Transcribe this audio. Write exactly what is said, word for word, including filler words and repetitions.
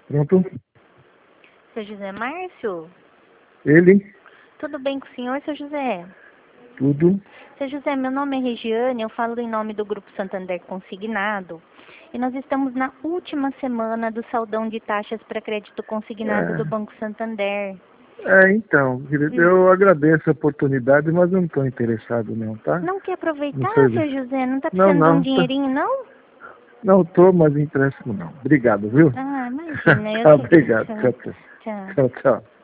Pronto? Seu José Márcio? Ele? Tudo bem com o senhor, seu José? Tudo? Seu José, meu nome é Regiane, eu falo em nome do Grupo Santander Consignado. E nós estamos na última semana do saldão de taxas para crédito consignado do É, Banco Santander. é então, querido, eu agradeço a oportunidade, mas eu não estou interessado não, tá? Não quer No aproveitar, serviço. seu José? Não está Não, precisando de um não, tá, dinheirinho, não? não estou, mas empréstimo não. Obrigado, viu? Ah, imagina, eu Tá, que obrigado. Tchau, agradeço. tchau. Tchau. Tchau, tchau.